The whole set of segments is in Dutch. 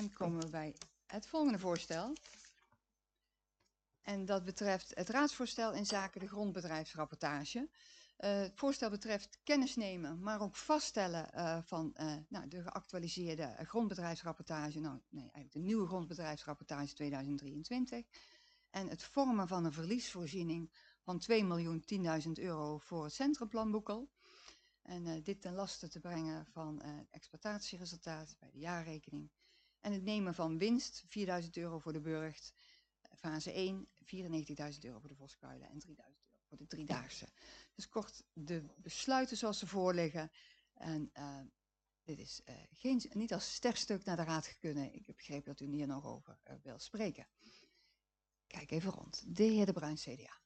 Dan komen we bij het volgende voorstel. En dat betreft het raadsvoorstel in zaken de grondbedrijfsrapportage. Het voorstel betreft kennis nemen, maar ook vaststellen van de geactualiseerde grondbedrijfsrapportage. Eigenlijk de nieuwe grondbedrijfsrapportage 2023. En het vormen van een verliesvoorziening van 2.010.000 euro voor het Centrumplan Boekel. En dit ten laste te brengen van het exploitatieresultaat bij de jaarrekening. En het nemen van winst, 4.000 euro voor de burcht. Fase 1, 94.000 euro voor de Voskuilen en 3.000 euro voor de Driedaagse. Dus kort de besluiten zoals ze voorliggen. En dit is niet als sterkstuk naar de raad kunnen. Ik heb begrepen dat u hier nog over wil spreken. Kijk even rond. De heer De Bruin, CDA.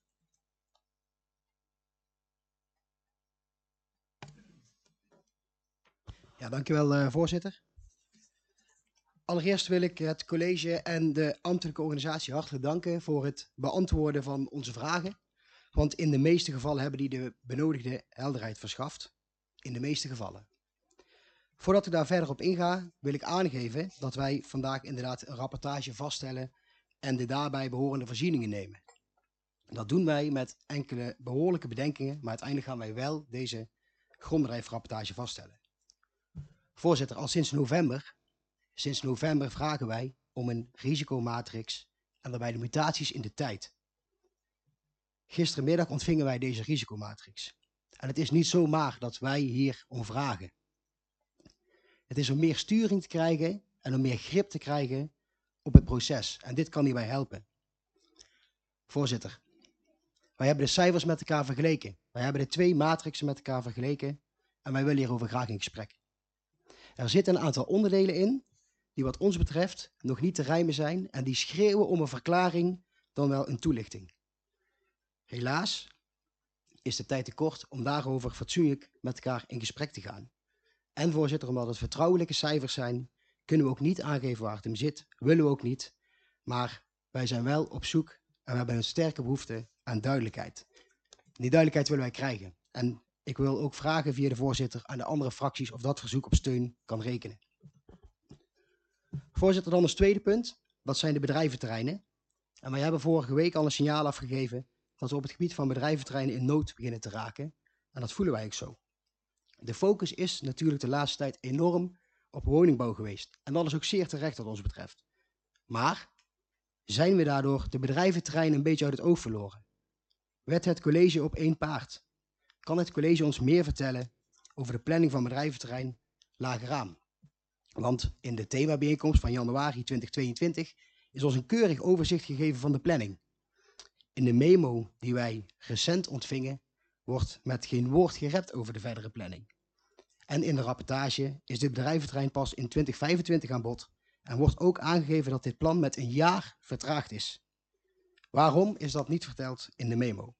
Ja, dankjewel voorzitter. Allereerst wil ik het college en de ambtelijke organisatie hartelijk danken voor het beantwoorden van onze vragen. Want in de meeste gevallen hebben die de benodigde helderheid verschaft. In de meeste gevallen. Voordat ik daar verder op inga, wil ik aangeven dat wij vandaag inderdaad een rapportage vaststellen en de daarbij behorende voorzieningen nemen. Dat doen wij met enkele behoorlijke bedenkingen, maar uiteindelijk gaan wij wel deze grondbedrijfsrapportage vaststellen. Voorzitter, al sinds november vragen wij om een risicomatrix en daarbij de mutaties in de tijd. Gisterenmiddag ontvingen wij deze risicomatrix. En het is niet zomaar dat wij hier om vragen. Het is om meer sturing te krijgen en om meer grip te krijgen op het proces. En dit kan hierbij helpen. Voorzitter, wij hebben de cijfers met elkaar vergeleken. Wij hebben de twee matrixen met elkaar vergeleken en wij willen hierover graag in gesprek. Er zitten een aantal onderdelen in die wat ons betreft nog niet te rijmen zijn en die schreeuwen om een verklaring dan wel een toelichting. Helaas is de tijd te kort om daarover fatsoenlijk met elkaar in gesprek te gaan. En voorzitter, omdat het vertrouwelijke cijfers zijn, kunnen we ook niet aangeven waar het hem zit, willen we ook niet. Maar wij zijn wel op zoek en we hebben een sterke behoefte aan duidelijkheid. Die duidelijkheid willen wij krijgen. En ik wil ook vragen via de voorzitter aan de andere fracties of dat verzoek op steun kan rekenen. Voorzitter, dan als tweede punt, dat zijn de bedrijventerreinen. En wij hebben vorige week al een signaal afgegeven dat we op het gebied van bedrijventerreinen in nood beginnen te raken. En dat voelen wij ook zo. De focus is natuurlijk de laatste tijd enorm op woningbouw geweest. En dat is ook zeer terecht wat ons betreft. Maar zijn we daardoor de bedrijventerreinen een beetje uit het oog verloren? Werd het college op één paard? Kan het college ons meer vertellen over de planning van bedrijventerrein Lageraam? Want in de themabijeenkomst van januari 2022 is ons een keurig overzicht gegeven van de planning. In de memo die wij recent ontvingen wordt met geen woord gerept over de verdere planning. En in de rapportage is dit bedrijventerrein pas in 2025 aan bod en wordt ook aangegeven dat dit plan met een jaar vertraagd is. Waarom is dat niet verteld in de memo?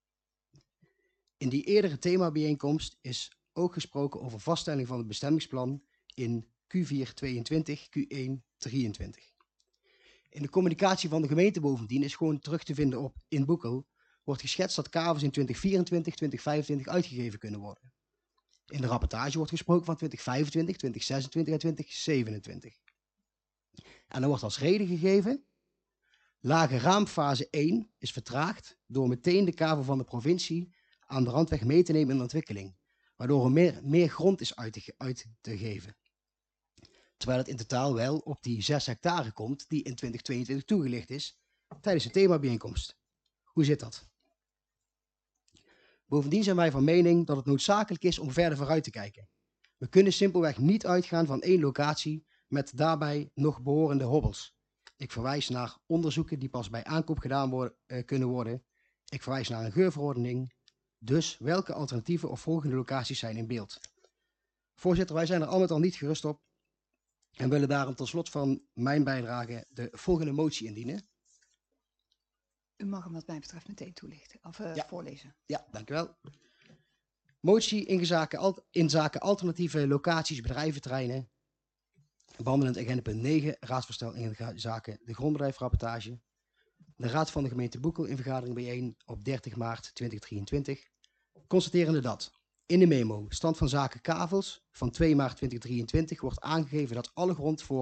In die eerdere themabijeenkomst is ook gesproken over vaststelling van het bestemmingsplan in Q4 22, Q1 23. In de communicatie van de gemeente bovendien is gewoon terug te vinden op in Boekel, wordt geschetst dat kavels in 2024, 2025 uitgegeven kunnen worden. In de rapportage wordt gesproken van 2025, 2026 en 2027. En dan wordt als reden gegeven, Lageraam fase 1 is vertraagd door meteen de kavel van de provincie aan de randweg mee te nemen in de ontwikkeling, waardoor er meer grond is uit te geven. Terwijl het in totaal wel op die 6 hectare komt die in 2022 toegelicht is tijdens de themabijeenkomst. Hoe zit dat? Bovendien zijn wij van mening dat het noodzakelijk is om verder vooruit te kijken. We kunnen simpelweg niet uitgaan van één locatie met daarbij nog behorende hobbels. Ik verwijs naar onderzoeken die pas bij aankoop gedaan kunnen worden. Ik verwijs naar een geurverordening. Dus welke alternatieve of volgende locaties zijn in beeld? Voorzitter, wij zijn er al met al niet gerust op en willen daarom tot slot van mijn bijdrage de volgende motie indienen. U mag hem wat mij betreft meteen toelichten of voorlezen. Ja, dank u wel. Motie in zaken alternatieve locaties, bedrijventerreinen. Behandelend agenda punt 9, raadsvoorstel in zaken de grondbedrijfsrapportage. De Raad van de gemeente Boekel in vergadering bijeen op 30 maart 2023. Constaterende dat in de memo stand van zaken kavels van 2 maart 2023 wordt aangegeven dat alle grond voor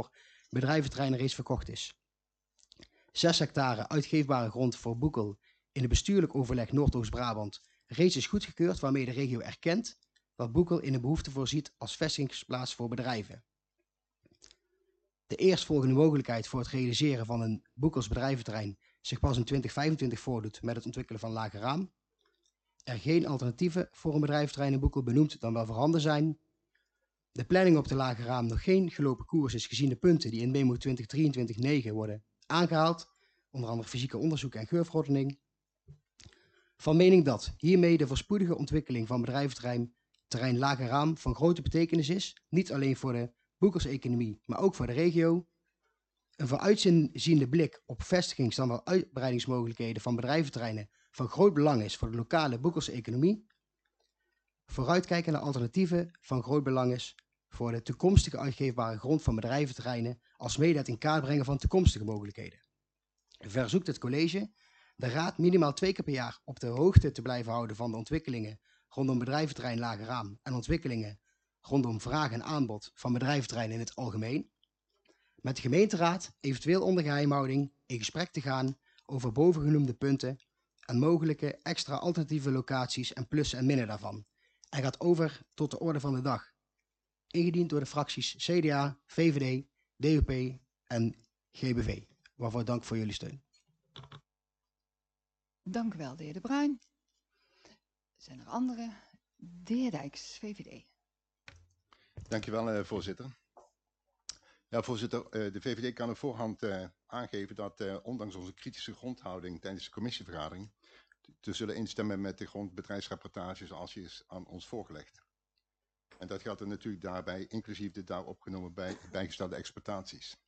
bedrijventerrein reeds verkocht is. 6 hectare uitgeefbare grond voor Boekel in het bestuurlijk overleg Noordoost-Brabant reeds is goedgekeurd, waarmee de regio erkent dat Boekel in een behoefte voorziet als vestigingsplaats voor bedrijven. De eerstvolgende mogelijkheid voor het realiseren van een Boekels bedrijventerrein zich pas in 2025 voordoet met het ontwikkelen van Lage Raam. Er geen alternatieven voor een bedrijventerrein in Boekel benoemd dan wel voorhanden zijn. De planning op de Lage Raam nog geen gelopen koers is gezien de punten die in memo 2023-9 worden aangehaald, onder andere fysieke onderzoek en geurverordening. Van mening dat hiermee de voorspoedige ontwikkeling van bedrijventerrein Lage Raam van grote betekenis is, niet alleen voor de Boekels-economie, maar ook voor de regio. Een vooruitziende blik op vestigings- dan wel uitbreidingsmogelijkheden van bedrijventerreinen van groot belang is voor de lokale Boekelse economie. Vooruitkijken naar alternatieven van groot belang is voor de toekomstige uitgeefbare grond van bedrijventerreinen, alsmede het in kaart brengen van toekomstige mogelijkheden. Verzoekt het college de Raad minimaal 2 keer per jaar op de hoogte te blijven houden van de ontwikkelingen rondom bedrijventerrein Lage Raam en ontwikkelingen rondom vraag en aanbod van bedrijventerreinen in het algemeen. Met de gemeenteraad eventueel onder geheimhouding in gesprek te gaan over bovengenoemde punten en mogelijke extra alternatieve locaties en plussen en minnen daarvan. En gaat over tot de orde van de dag. Ingediend door de fracties CDA, VVD, DUP en GBV. Waarvoor dank voor jullie steun. Dank u wel, de heer De Bruin. Zijn er anderen? De heer Dijks, VVD. Dankjewel, voorzitter. Ja, voorzitter, de VVD kan op voorhand aangeven dat ondanks onze kritische grondhouding tijdens de commissievergadering te zullen instemmen met de grondbedrijfsrapportage zoals die is aan ons voorgelegd. En dat geldt er natuurlijk daarbij, inclusief de daar opgenomen bijgestelde exploitaties.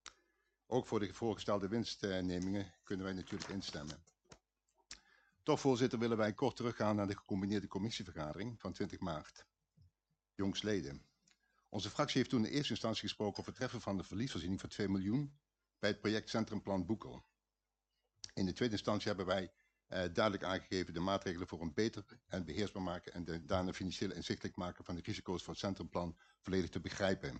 Ook voor de voorgestelde winstnemingen kunnen wij natuurlijk instemmen. Toch, voorzitter, willen wij kort teruggaan naar de gecombineerde commissievergadering van 20 maart. Jongsleden. Onze fractie heeft toen in eerste instantie gesproken over het treffen van de verliesvoorziening van 2 miljoen bij het project Centrumplan Boekel. In de tweede instantie hebben wij duidelijk aangegeven de maatregelen voor een beter en beheersbaar maken en daarna financieel inzichtelijk maken van de risico's van het centrumplan volledig te begrijpen.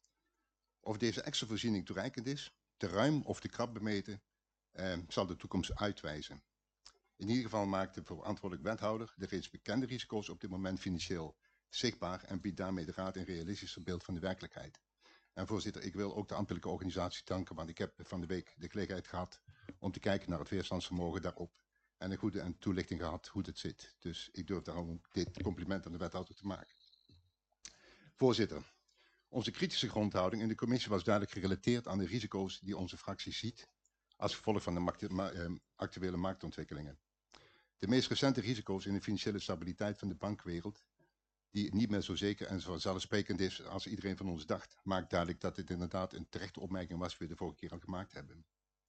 Of deze extra voorziening toereikend is, te ruim of te krap bemeten, zal de toekomst uitwijzen. In ieder geval maakt de verantwoordelijk wethouder de reeds bekende risico's op dit moment financieel zichtbaar en biedt daarmee de raad een realistischer beeld van de werkelijkheid. En voorzitter, ik wil ook de ambtelijke organisatie danken, want ik heb van de week de gelegenheid gehad om te kijken naar het weerstandsvermogen daarop en een goede toelichting gehad hoe het zit. Dus ik durf daarom dit compliment aan de wethouder te maken. Voorzitter, onze kritische grondhouding in de commissie was duidelijk gerelateerd aan de risico's die onze fractie ziet als gevolg van de actuele marktontwikkelingen. De meest recente risico's in de financiële stabiliteit van de bankwereld, die niet meer zo zeker en zo vanzelfsprekend is als iedereen van ons dacht, maakt duidelijk dat dit inderdaad een terechte opmerking was die we de vorige keer al gemaakt hebben.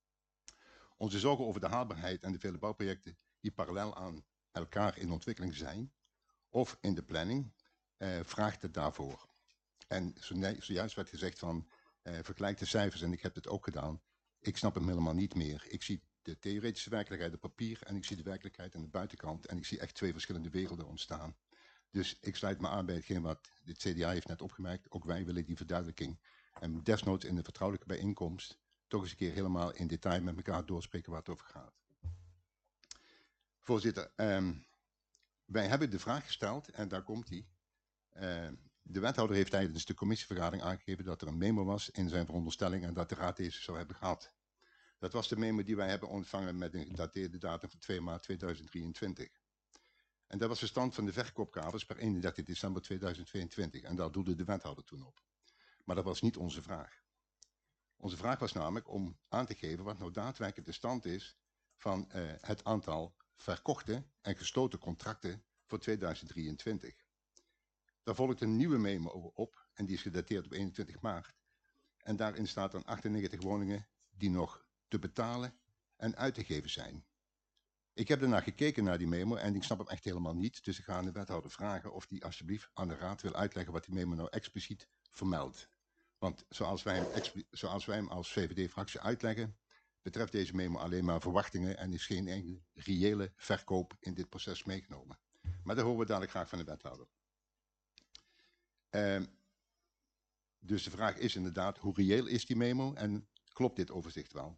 Onze zorgen over de haalbaarheid en de vele bouwprojecten die parallel aan elkaar in ontwikkeling zijn, of in de planning, vraagt het daarvoor. En zojuist werd gezegd van, vergelijk de cijfers en ik heb het ook gedaan. Ik snap hem helemaal niet meer. Ik zie de theoretische werkelijkheid op papier en ik zie de werkelijkheid aan de buitenkant en ik zie echt 2 verschillende werelden ontstaan. Dus ik sluit me aan bij hetgeen wat het CDA heeft net opgemerkt. Ook wij willen die verduidelijking. En desnoods in de vertrouwelijke bijeenkomst toch eens een keer helemaal in detail met elkaar doorspreken waar het over gaat. Voorzitter, wij hebben de vraag gesteld en daar komt die. De wethouder heeft tijdens de commissievergadering aangegeven dat er een memo was in zijn veronderstelling en dat de raad deze zou hebben gehad. Dat was de memo die wij hebben ontvangen met een gedateerde datum van 2 maart 2023. En dat was de stand van de verkoopkavers per 31 december 2022. En daar doelde de wethouder toen op. Maar dat was niet onze vraag. Onze vraag was namelijk om aan te geven wat nou daadwerkelijk de stand is van het aantal verkochte en gesloten contracten voor 2023. Daar volgt een nieuwe memo op en die is gedateerd op 21 maart. En daarin staat dan 98 woningen die nog te betalen en uit te geven zijn. Ik heb daarna gekeken naar die memo en ik snap hem echt helemaal niet. Dus ik ga aan de wethouder vragen of die alsjeblieft aan de raad wil uitleggen wat die memo nou expliciet vermeldt. Want zoals wij hem als VVD-fractie uitleggen, betreft deze memo alleen maar verwachtingen en is geen enkele reële verkoop in dit proces meegenomen. Maar dat horen we dadelijk graag van de wethouder. Dus de vraag is inderdaad, hoe reëel is die memo en klopt dit overzicht wel?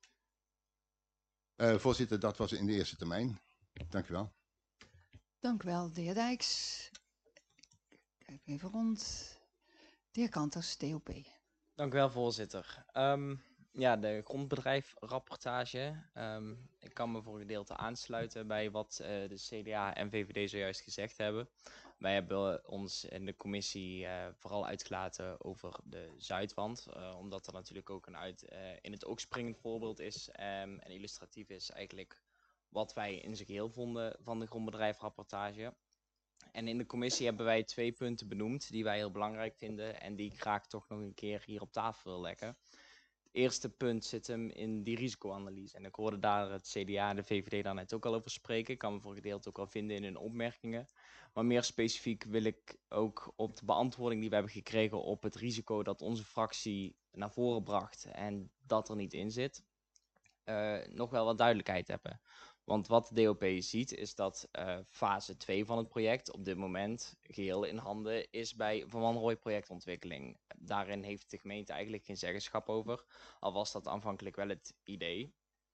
Voorzitter, dat was in de eerste termijn. Dank u wel. Dank u wel, de heer Dijks. Kijk even rond. De heer Kanters, DOP. Dank u wel, voorzitter. Ja, de grondbedrijfrapportage. Ik kan me voor een gedeelte aansluiten bij wat de CDA en VVD zojuist gezegd hebben. Wij hebben ons in de commissie vooral uitgelaten over de Zuidwand. Omdat er natuurlijk ook in het oog springend voorbeeld is en illustratief is eigenlijk wat wij in zijn geheel vonden van de grondbedrijfrapportage. En in de commissie hebben wij 2 punten benoemd die wij heel belangrijk vinden en die ik graag toch nog een keer hier op tafel wil leggen. Het eerste punt zit hem in die risicoanalyse. En ik hoorde daar het CDA en de VVD daar net ook al over spreken. Ik kan me voor een gedeelte ook al vinden in hun opmerkingen. Maar meer specifiek wil ik ook op de beantwoording die we hebben gekregen op het risico dat onze fractie naar voren bracht en dat er niet in zit, nog wel wat duidelijkheid hebben. Want wat de DOP ziet is dat fase 2 van het project op dit moment geheel in handen is bij Van Wanrooij projectontwikkeling. Daarin heeft de gemeente eigenlijk geen zeggenschap over, al was dat aanvankelijk wel het idee.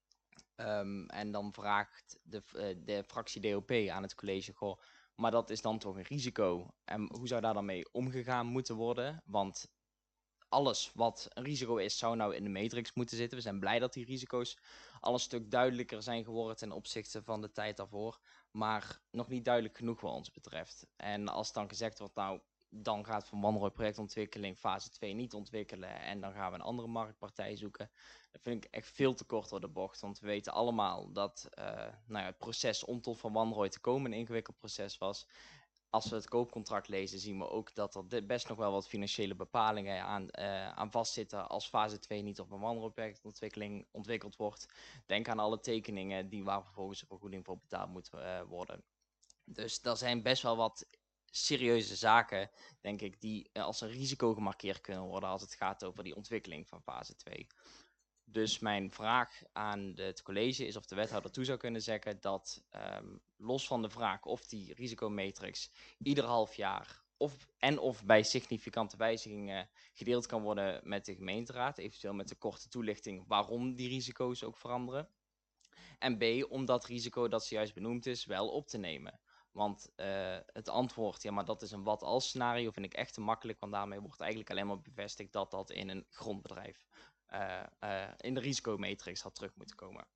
En dan vraagt de fractie DOP aan het college, goh, maar dat is dan toch een risico. En hoe zou daar dan mee omgegaan moeten worden? Want alles wat een risico is, zou nou in de matrix moeten zitten. We zijn blij dat die risico's al een stuk duidelijker zijn geworden ten opzichte van de tijd daarvoor. Maar nog niet duidelijk genoeg wat ons betreft. En als dan gezegd wordt, nou, dan gaat Van Wanrooij projectontwikkeling fase 2 niet ontwikkelen. En dan gaan we een andere marktpartij zoeken. Dat vind ik echt veel te kort door de bocht. Want we weten allemaal dat het proces om tot Van Wanrooij te komen een ingewikkeld proces was. Als we het koopcontract lezen, zien we ook dat er best nog wel wat financiële bepalingen aan vastzitten als fase 2 niet op een wandelprojectontwikkeling ontwikkeld wordt. Denk aan alle tekeningen waar vervolgens een vergoeding voor betaald moet worden. Dus er zijn best wel wat serieuze zaken, denk ik, die als een risico gemarkeerd kunnen worden als het gaat over die ontwikkeling van fase 2. Dus mijn vraag aan het college is of de wethouder toe zou kunnen zeggen dat los van de vraag of die risicomatrix ieder half jaar of bij significante wijzigingen gedeeld kan worden met de gemeenteraad, eventueel met de korte toelichting waarom die risico's ook veranderen. En B, om dat risico dat zojuist benoemd is wel op te nemen. Want het antwoord, ja, maar dat is een wat-als scenario, vind ik echt te makkelijk, want daarmee wordt eigenlijk alleen maar bevestigd dat dat in een grondbedrijf in de risicomatrix had terug moeten komen.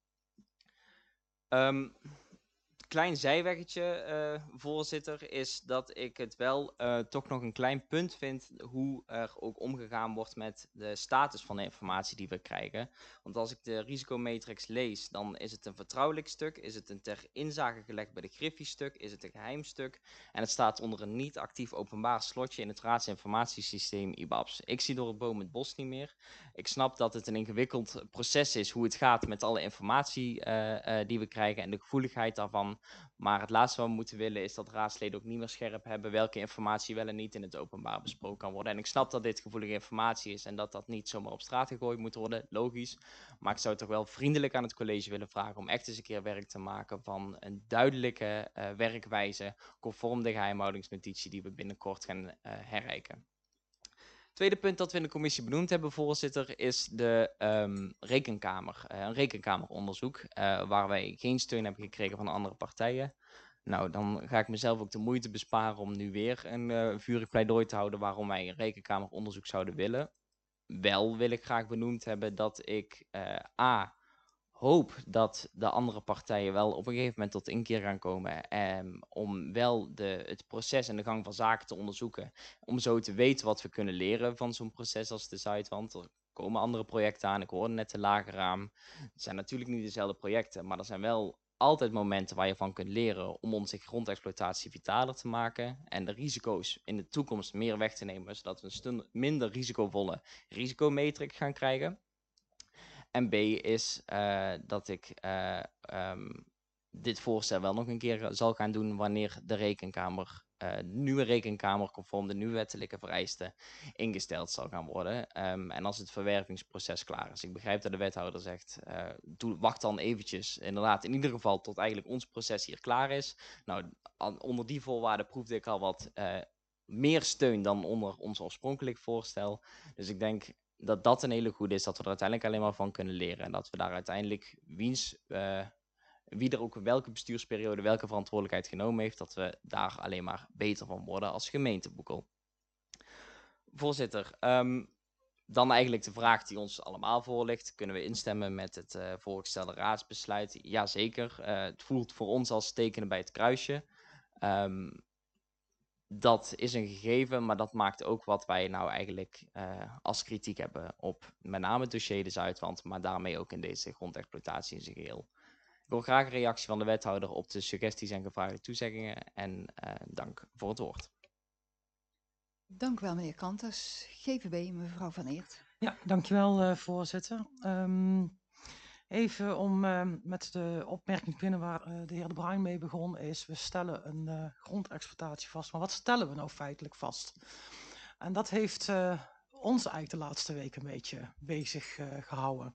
Klein zijweggetje, voorzitter, is dat ik het wel toch nog een klein punt vind hoe er ook omgegaan wordt met de status van de informatie die we krijgen. Want als ik de risicomatrix lees, dan is het een vertrouwelijk stuk, is het een ter inzage gelegd bij de Griffie stuk, is het een geheim stuk en het staat onder een niet actief openbaar slotje in het raadsinformatiesysteem IBABS. Ik zie door het boom het bos niet meer. Ik snap dat het een ingewikkeld proces is hoe het gaat met alle informatie die we krijgen en de gevoeligheid daarvan. Maar het laatste wat we moeten willen is dat raadsleden ook niet meer scherp hebben welke informatie wel en niet in het openbaar besproken kan worden. En ik snap dat dit gevoelige informatie is en dat dat niet zomaar op straat gegooid moet worden, logisch. Maar ik zou toch wel vriendelijk aan het college willen vragen om echt eens een keer werk te maken van een duidelijke werkwijze conform de geheimhoudingsnotitie die we binnenkort gaan herreiken. Tweede punt dat we in de commissie benoemd hebben, voorzitter, is de rekenkamer. Een rekenkameronderzoek waar wij geen steun hebben gekregen van andere partijen. Nou, dan ga ik mezelf ook de moeite besparen om nu weer een vurig pleidooi te houden waarom wij een rekenkameronderzoek zouden willen. Wel wil ik graag benoemd hebben dat ik hoop dat de andere partijen wel op een gegeven moment tot inkeer gaan komen om wel het proces en de gang van zaken te onderzoeken. Om zo te weten wat we kunnen leren van zo'n proces als de Zuidwand. Er komen andere projecten aan, ik hoorde net de Lagerraam. Het zijn natuurlijk niet dezelfde projecten, maar er zijn wel altijd momenten waar je van kunt leren om onze grondexploitatie vitaler te maken en de risico's in de toekomst meer weg te nemen, zodat we een minder risicovolle risicomatrix gaan krijgen. En B is dat ik dit voorstel wel nog een keer zal gaan doen wanneer de nieuwe rekenkamer conform de nieuwe wettelijke vereisten ingesteld zal gaan worden. En als het verwervingsproces klaar is. Ik begrijp dat de wethouder zegt, wacht dan eventjes inderdaad in ieder geval tot eigenlijk ons proces hier klaar is. Nou, onder die voorwaarden proefde ik al meer steun dan onder ons oorspronkelijk voorstel. Dus ik denk dat dat een hele goede is, dat we er uiteindelijk alleen maar van kunnen leren. En dat we daar uiteindelijk, wie er ook welke bestuursperiode welke verantwoordelijkheid genomen heeft, dat we daar alleen maar beter van worden als gemeente Boekel. Voorzitter, dan eigenlijk de vraag die ons allemaal voor ligt. Kunnen we instemmen met het voorgestelde raadsbesluit? Jazeker. Het voelt voor ons als tekenen bij het kruisje. Dat is een gegeven, maar dat maakt ook wat wij nou eigenlijk als kritiek hebben op met name het dossier de Zuidwand, maar daarmee ook in deze grondexploitatie in zijn geheel. Ik wil graag een reactie van de wethouder op de suggesties en gevraagde toezeggingen en dank voor het woord. Dank u wel, meneer Kanters. GVB, mevrouw Van Eert. Ja, dankjewel voorzitter. Even om met de opmerking te beginnen waar de heer De Bruin mee begon is, we stellen een grondexploitatie vast. Maar wat stellen we nou feitelijk vast? En dat heeft ons eigenlijk de laatste week een beetje bezig gehouden.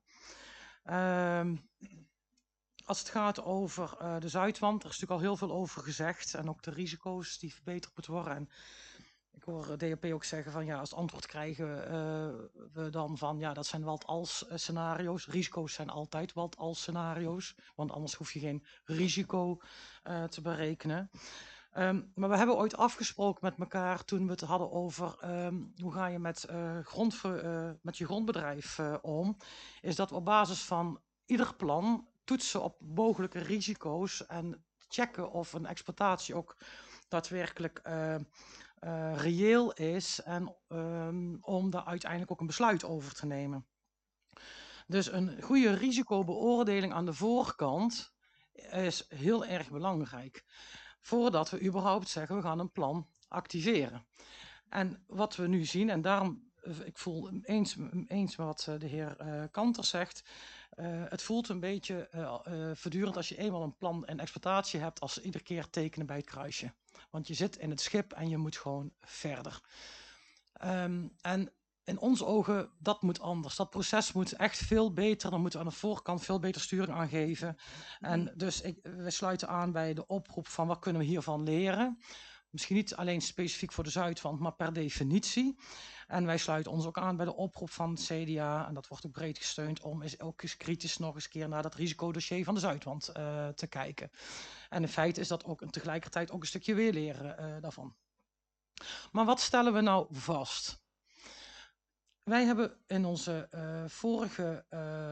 Als het gaat over de Zuidwand, er is natuurlijk al heel veel over gezegd. En ook de risico's die verbeterd moeten worden. En ik hoor DHP ook zeggen van ja, als antwoord krijgen we dan van ja, dat zijn wat-als scenario's. Risico's zijn altijd wat-als scenario's, want anders hoef je geen risico te berekenen. Maar we hebben ooit afgesproken met elkaar toen we het hadden over hoe ga je met je grondbedrijf om. Is dat we op basis van ieder plan toetsen op mogelijke risico's en checken of een exploitatie ook daadwerkelijk reëel is en om daar uiteindelijk ook een besluit over te nemen. Dus een goede risicobeoordeling aan de voorkant is heel erg belangrijk. Voordat we überhaupt zeggen we gaan een plan activeren. En wat we nu zien, en daarom, ik voel eens wat de heer Kanters zegt. Het voelt een beetje voortdurend als je eenmaal een plan en exploitatie hebt als iedere keer tekenen bij het kruisje. Want je zit in het schip en je moet gewoon verder. En in onze ogen, dat moet anders. Dat proces moet echt veel beter. Dan moeten we aan de voorkant veel beter sturing aan geven. En dus we sluiten aan bij de oproep van wat kunnen we hiervan leren. Misschien niet alleen specifiek voor de Zuidwand, maar per definitie. En wij sluiten ons ook aan bij de oproep van het CDA. En dat wordt ook breed gesteund om ook eens kritisch nog eens een keer naar dat risicodossier van de Zuidwand te kijken. En in feite is dat ook tegelijkertijd ook een stukje weerleren daarvan. Maar wat stellen we nou vast? Wij hebben in onze vorige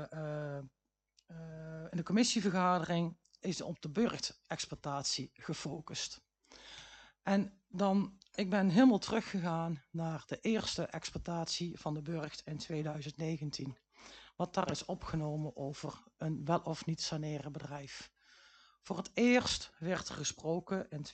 in de commissievergadering is op de burchtexploitatie gefocust. En dan, ik ben helemaal teruggegaan naar de eerste exploitatie van de burcht in 2019. Wat daar is opgenomen over een wel of niet saneren bedrijf. Voor het eerst werd er gesproken in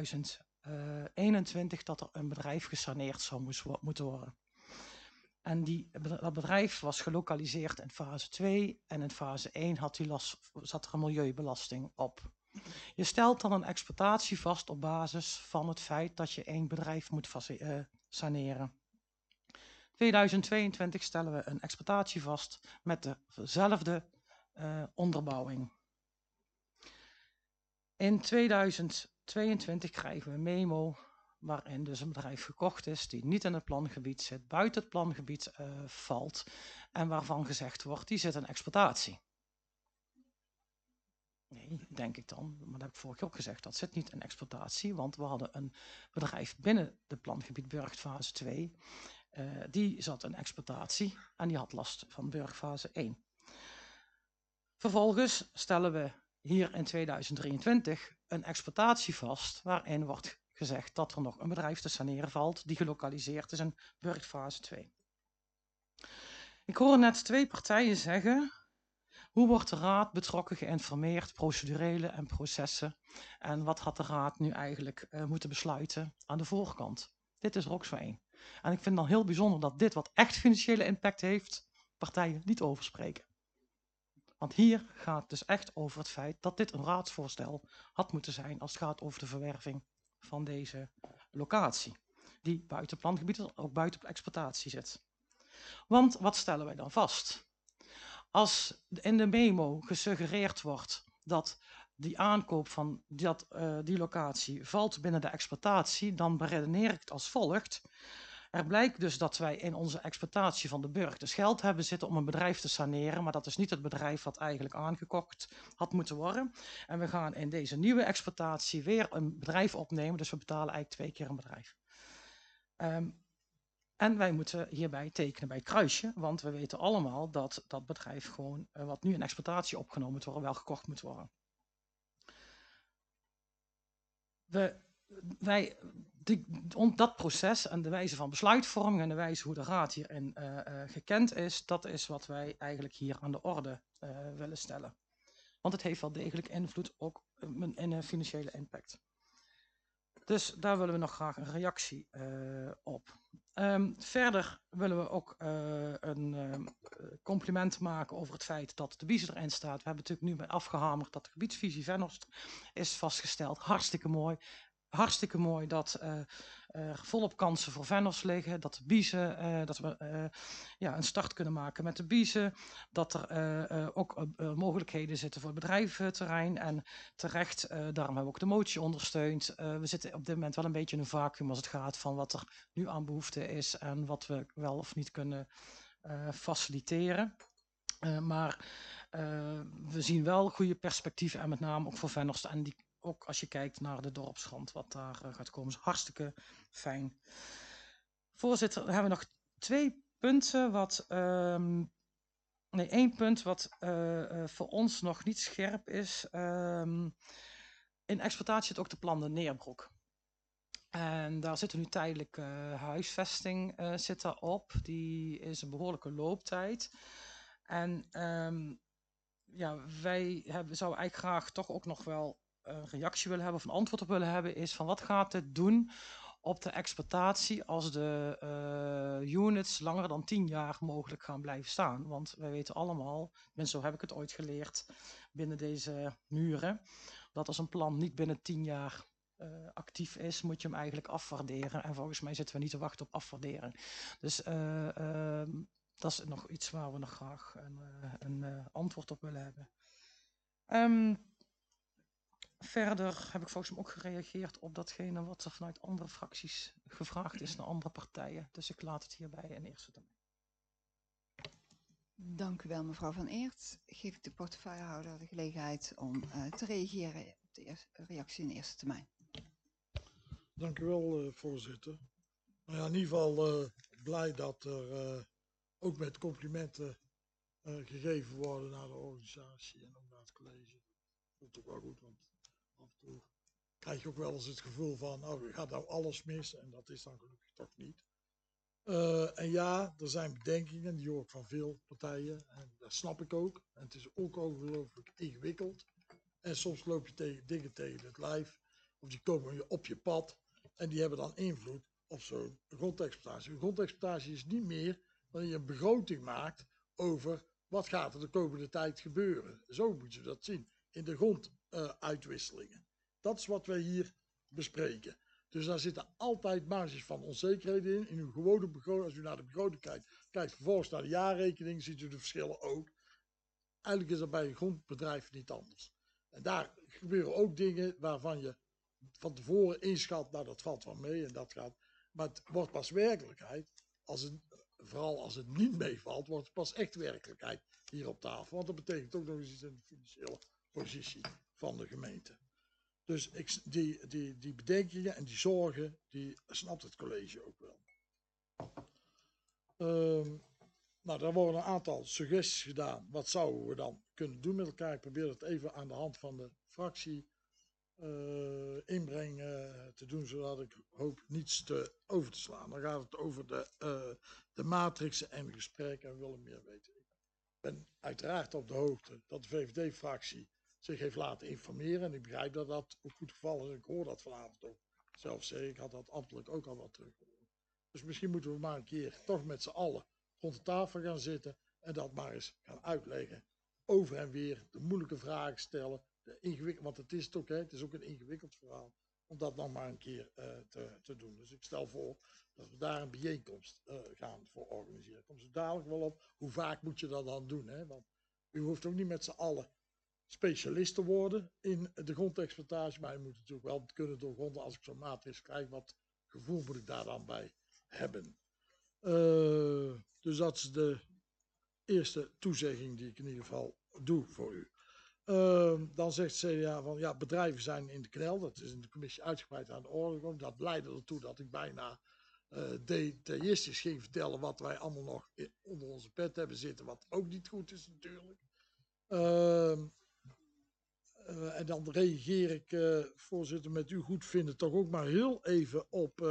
2021 dat er een bedrijf gesaneerd zou moeten worden. En dat bedrijf was gelokaliseerd in fase 2 en in fase 1 zat er een milieubelasting op. Je stelt dan een exploitatie vast op basis van het feit dat je één bedrijf moet saneren. 2022 stellen we een exploitatie vast met dezelfde onderbouwing. In 2022 krijgen we een memo waarin dus een bedrijf gekocht is die niet in het plangebied zit, buiten het plangebied valt en waarvan gezegd wordt die zit in exploitatie. Nee, denk ik dan, maar dat heb ik vorige keer ook gezegd, dat zit niet in exploitatie, want we hadden een bedrijf binnen de plangebied Burchtfase 2, die zat in exploitatie en die had last van Burchtfase 1. Vervolgens stellen we hier in 2023 een exploitatie vast, waarin wordt gezegd dat er nog een bedrijf te saneren valt, die gelokaliseerd is in Burchtfase 2. Ik hoor net twee partijen zeggen, hoe wordt de raad betrokken geïnformeerd, procedurele en processen? En wat had de raad nu eigenlijk moeten besluiten aan de voorkant? Dit is er ook zo één. En ik vind het dan heel bijzonder dat dit wat echt financiële impact heeft, partijen niet over spreken. Want hier gaat het dus echt over het feit dat dit een raadsvoorstel had moeten zijn als het gaat over de verwerving van deze locatie. Die buiten plangebied, ook buiten exploitatie zit. Want wat stellen wij dan vast? Als in de memo gesuggereerd wordt dat die aankoop van die locatie valt binnen de exploitatie, dan beredeneer ik het als volgt. Er blijkt dus dat wij in onze exploitatie van de Burg dus geld hebben zitten om een bedrijf te saneren, maar dat is niet het bedrijf wat eigenlijk aangekocht had moeten worden. En we gaan in deze nieuwe exploitatie weer een bedrijf opnemen, dus we betalen eigenlijk 2 keer een bedrijf. En wij moeten hierbij tekenen bij kruisje, want we weten allemaal dat dat bedrijf gewoon, wat nu in exploitatie opgenomen moet worden, wel gekocht moet worden. Dat proces en de wijze van besluitvorming en de wijze hoe de raad hierin gekend is, dat is wat wij eigenlijk hier aan de orde willen stellen. Want het heeft wel degelijk invloed ook in een financiële impact. Dus daar willen we nog graag een reactie op. Verder willen we ook een compliment maken over het feit dat de BIES erin staat. We hebben natuurlijk nu afgehamerd dat de gebiedsvisie Venhorst is vastgesteld. Hartstikke mooi. Hartstikke mooi dat er volop kansen voor Venhorst liggen. Dat de BIESen, dat we een start kunnen maken met de BIESen. Dat er ook mogelijkheden zitten voor het bedrijventerrein. En terecht, daarom hebben we ook de motie ondersteund. We zitten op dit moment wel een beetje in een vacuüm als het gaat van wat er nu aan behoefte is. En wat we wel of niet kunnen faciliteren. Maar we zien wel goede perspectieven en met name ook voor Venhorst. En die, ook als je kijkt naar de dorpsgrond, wat daar gaat komen, is hartstikke fijn. Voorzitter, dan hebben we nog 2 punten. Één punt wat voor ons nog niet scherp is. In exploitatie zit ook de plan de Neerbroek. En daar zit nu tijdelijke huisvesting zit op. Die is een behoorlijke looptijd. En wij zouden eigenlijk graag toch ook nog wel een reactie willen hebben of een antwoord op willen hebben, is van wat gaat het doen op de exploitatie als de units langer dan 10 jaar mogelijk gaan blijven staan. Want wij weten allemaal, zo heb ik het ooit geleerd binnen deze muren, dat als een plan niet binnen 10 jaar actief is, moet je hem eigenlijk afwaarderen. En volgens mij zitten we niet te wachten op afwaardering. Dus dat is nog iets waar we nog graag een antwoord op willen hebben. Verder heb ik volgens mij ook gereageerd op datgene wat er vanuit andere fracties gevraagd is naar andere partijen. Dus ik laat het hierbij in eerste termijn. Dank u wel, mevrouw Van Eert. Geef ik de portefeuillehouder de gelegenheid om te reageren op de reactie in eerste termijn. Dank u wel, voorzitter. Nou ja, in ieder geval blij dat er ook met complimenten gegeven worden naar de organisatie en ook naar het college. Dat voelt ook wel goed, want af en toe krijg je ook wel eens het gevoel van, nou, gaat nou alles mis? En dat is dan gelukkig toch niet. En ja, er zijn bedenkingen, die hoor ik van veel partijen. En dat snap ik ook. En het is ook ongelooflijk ingewikkeld. En soms loop je dingen tegen het lijf. Of die komen op je pad. En die hebben dan invloed op zo'n grondexploitatie. Een grondexploitatie is niet meer dan je een begroting maakt over wat gaat er de komende tijd gebeuren. Zo moet je dat zien. In de gronduitwisselingen. Dat is wat wij hier bespreken. Dus daar zitten altijd marges van onzekerheden in. In uw gewone begroting, als u naar de begroting kijkt vervolgens naar de jaarrekening, ziet u de verschillen ook. Eigenlijk is dat bij een grondbedrijf niet anders. En daar gebeuren ook dingen waarvan je van tevoren inschat, nou dat valt wel mee en dat gaat. Maar het wordt pas werkelijkheid, vooral als het niet meevalt, wordt het pas echt werkelijkheid hier op tafel. Want dat betekent ook nog eens iets in de financiële positie van de gemeente. Dus die bedenkingen en die zorgen, die snapt het college ook wel. Nou, daar worden een aantal suggesties gedaan. Wat zouden we dan kunnen doen met elkaar? Ik probeer het even aan de hand van de fractie inbreng te doen, zodat ik hoop niets over te slaan. Dan gaat het over de matrixen en gesprekken en we willen meer weten. Ik ben uiteraard op de hoogte dat de VVD-fractie zich heeft laten informeren. En ik begrijp dat dat ook goed geval is. Ik hoor dat vanavond ook zelf zeggen. Ik had dat ambtelijk ook al wat teruggehoord. Dus misschien moeten we maar een keer toch met z'n allen rond de tafel gaan zitten. En dat maar eens gaan uitleggen. Over en weer de moeilijke vragen stellen. Want het is het ook, hè? Het is ook een ingewikkeld verhaal. Om dat nog maar een keer te doen. Dus ik stel voor dat we daar een bijeenkomst gaan voor organiseren. Komt zo dadelijk wel op. Hoe vaak moet je dat dan doen? Hè? Want u hoeft ook niet met z'n allen specialisten worden in de grondexploitatie. Maar je moet natuurlijk wel kunnen doorgronden. Als ik zo'n matrix krijg, wat gevoel moet ik daar dan bij hebben. Dus dat is de eerste toezegging die ik in ieder geval doe voor u. Dan zegt het CDA van ja, bedrijven zijn in de knel. Dat is in de commissie uitgebreid aan de orde gekomen. Dat leidde ertoe dat ik bijna detailistisch ging vertellen wat wij allemaal nog onder onze pet hebben zitten. Wat ook niet goed is natuurlijk. En dan reageer ik, voorzitter, met uw goedvinden toch ook maar heel even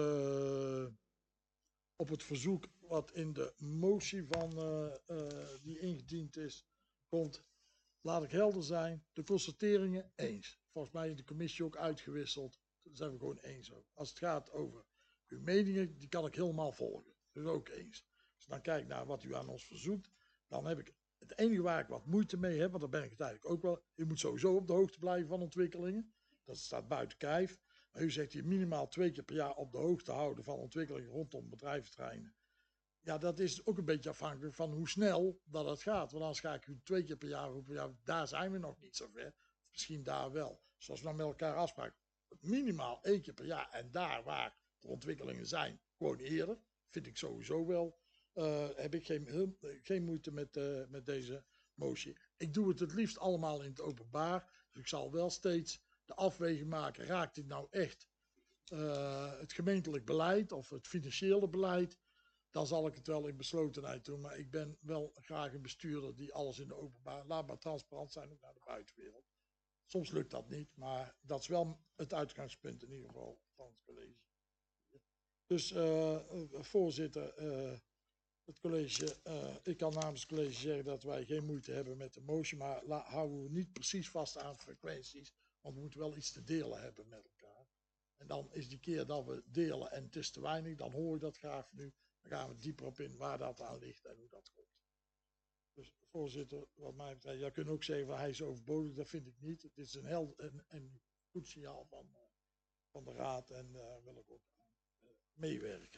op het verzoek wat in de motie van die ingediend is komt. Laat ik helder zijn, de constateringen eens. Volgens mij in de commissie ook uitgewisseld. Daar zijn we gewoon eens over. Als het gaat over uw meningen, die kan ik helemaal volgen. Dus ook eens. Als ik dan kijk naar wat u aan ons verzoekt, dan heb ik het enige waar ik wat moeite mee heb, want daar ben ik het eigenlijk ook wel. U moet sowieso op de hoogte blijven van ontwikkelingen. Dat staat buiten kijf. Maar u zegt hier minimaal 2 keer per jaar op de hoogte houden van ontwikkelingen rondom bedrijventerreinen. Ja, dat is ook een beetje afhankelijk van hoe snel dat het gaat. Want anders ga ik u 2 keer per jaar roepen, ja, daar zijn we nog niet zo ver. Misschien daar wel. Zoals we dan met elkaar afspraken. Minimaal 1 keer per jaar. En daar waar de ontwikkelingen zijn, gewoon eerder. Vind ik sowieso wel. Heb ik geen moeite met deze motie. Ik doe het liefst allemaal in het openbaar. Dus ik zal wel steeds de afweging maken. Raakt dit nou echt het gemeentelijk beleid of het financiële beleid? Dan zal ik het wel in beslotenheid doen. Maar ik ben wel graag een bestuurder die alles in de openbaar. Laat maar transparant zijn ook naar de buitenwereld. Soms lukt dat niet, maar dat is wel het uitgangspunt in ieder geval van het college. Dus voorzitter, het college, ik kan namens het college zeggen dat wij geen moeite hebben met de motie, maar houden we niet precies vast aan frequenties, want we moeten wel iets te delen hebben met elkaar. En dan is die keer dat we delen en het is te weinig, dan hoor ik dat graag van u. Dan gaan we dieper op in waar dat aan ligt en hoe dat komt. Dus voorzitter, wat mij betreft, jij kunt ook zeggen van hij is overbodig, dat vind ik niet. Het is een goed signaal van de raad en daar wil ik ook aan meewerken.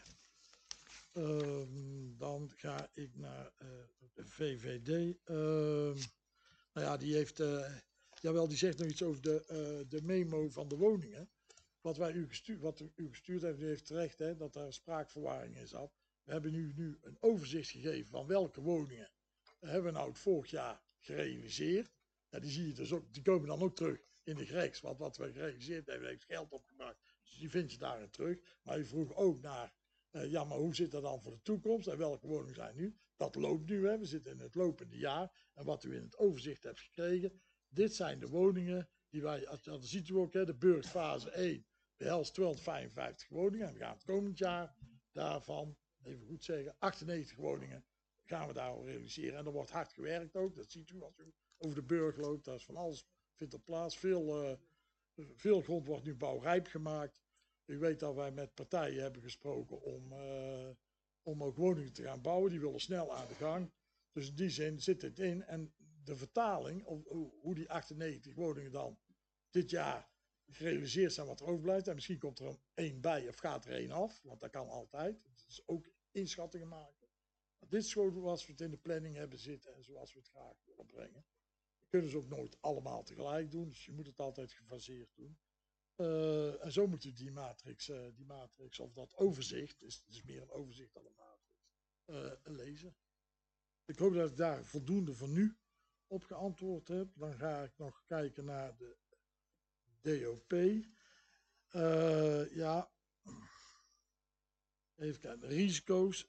Dan ga ik naar de VVD. Nou ja, die heeft, jawel, die zegt nog iets over de memo van de woningen. Wat u gestuurd heeft, u heeft terecht hè, dat daar spraakverwarring in zat. We hebben nu een overzicht gegeven van welke woningen hebben we nou het vorig jaar gerealiseerd. Ja, die zie je dus ook, die komen dan ook terug in de GREX. Want wat we gerealiseerd hebben, heeft geld opgemaakt. Dus die vind je daarin terug. Maar u vroeg ook naar, ja, maar hoe zit dat dan voor de toekomst? En welke woningen zijn nu? Dat loopt nu, hè. We zitten in het lopende jaar. En wat u in het overzicht hebt gekregen, dit zijn de woningen die wij, dat ziet u ook, hè, de Burgfase 1. Behelst 255 woningen en we gaan het komend jaar daarvan, even goed zeggen, 98 woningen gaan we daar realiseren. En er wordt hard gewerkt ook, dat ziet u als u over de burg loopt. Daar is van alles, vindt er plaats. Veel grond wordt nu bouwrijp gemaakt. U weet dat wij met partijen hebben gesproken om ook woningen te gaan bouwen. Die willen snel aan de gang. Dus in die zin zit het in. En de vertaling, hoe die 98 woningen dan dit jaar gerealiseerd zijn wat er overblijft. En misschien komt er één bij of gaat er één af. Want dat kan altijd. Dus ook inschattingen maken. Maar dit is gewoon zoals we het in de planning hebben zitten. En zoals we het graag willen brengen. We kunnen ze ook nooit allemaal tegelijk doen. Dus je moet het altijd gefaseerd doen. En zo moet u die matrix of dat overzicht. Het is meer een overzicht dan een matrix. Lezen. Ik hoop dat ik daar voldoende voor nu op geantwoord heb. Dan ga ik nog kijken naar de DOP. Ja. Even kijken. De risico's.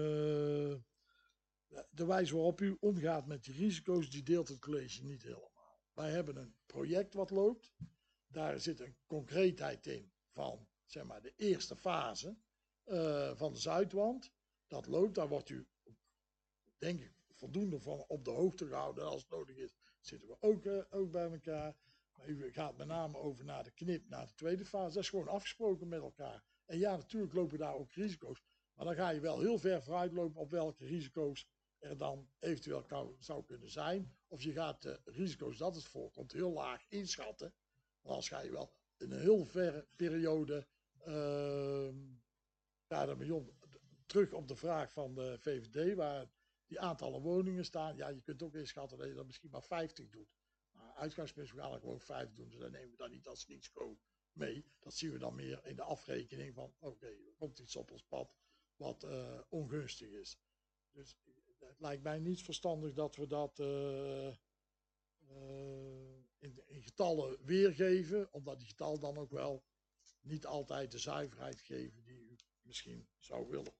De wijze waarop u omgaat met die risico's, die deelt het college niet helemaal. Wij hebben een project wat loopt. Daar zit een concreetheid in van, zeg maar, de eerste fase van de Zuidwand. Dat loopt, daar wordt u, denk ik, voldoende van op de hoogte gehouden. Als het nodig is, zitten we ook bij elkaar. Maar u gaat met name over naar de knip, naar de tweede fase. Dat is gewoon afgesproken met elkaar. En ja, natuurlijk lopen daar ook risico's. Maar dan ga je wel heel ver vooruit lopen op welke risico's er dan eventueel zou kunnen zijn. Of je gaat de risico's dat het voorkomt heel laag inschatten. Want anders ga je wel in een heel verre periode terug op de vraag van de VVD, waar die aantallen woningen staan. Ja, je kunt ook inschatten dat je dat misschien maar 50 doet. Maar uitgangspunt, we gaan er gewoon 5 doen, dus dan nemen we dat niet als risico mee. Dat zien we dan meer in de afrekening van, oké, er komt iets op ons pad wat ongunstig is. Dus het lijkt mij niet verstandig dat we dat in getallen weergeven, omdat die getallen dan ook wel niet altijd de zuiverheid geven die u misschien zou willen.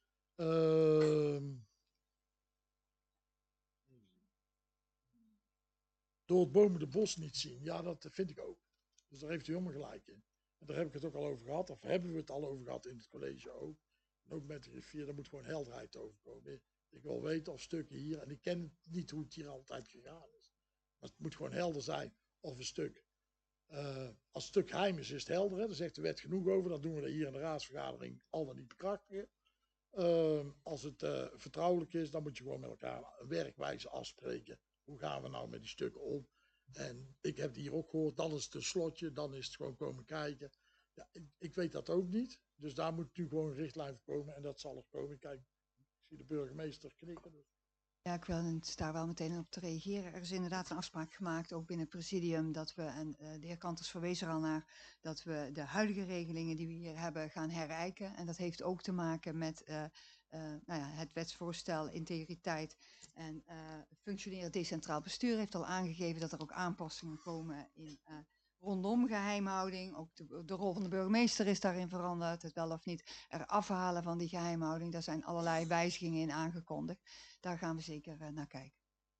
Door het bomen de bos niet zien, ja, dat vind ik ook. Dus daar heeft u helemaal gelijk in. En daar heb ik het ook al over gehad, of hebben we het al over gehad in het college ook. En ook met de griffier, daar moet gewoon helderheid over komen. Ik wil weten of stukken hier, en ik ken niet hoe het hier altijd gegaan is. Maar het moet gewoon helder zijn of een stuk. Als het stuk geheim is, is het helder. Hè? Daar zegt de wet genoeg over. Dan doen we dat hier in de raadsvergadering al dan niet bekrachtigen. Als het vertrouwelijk is, dan moet je gewoon met elkaar een werkwijze afspreken. Hoe gaan we nou met die stukken om? En ik heb hier ook gehoord, dan is het een slotje, dan is het gewoon komen kijken. Ja, ik weet dat ook niet. Dus daar moet nu gewoon een richtlijn voor komen en dat zal er komen. Kijk, ik zie de burgemeester knikken. Dus. Ja, ik wil daar wel meteen op te reageren. Er is inderdaad een afspraak gemaakt, ook binnen het presidium, dat we, en de heer Kanters verwees er al naar, dat we de huidige regelingen die we hier hebben gaan herijken. En dat heeft ook te maken met het wetsvoorstel integriteit en functioneren decentraal bestuur heeft al aangegeven dat er ook aanpassingen komen in rondom geheimhouding. Ook de rol van de burgemeester is daarin veranderd. Het wel of niet er afhalen van die geheimhouding. Daar zijn allerlei wijzigingen in aangekondigd. Daar gaan we zeker naar kijken.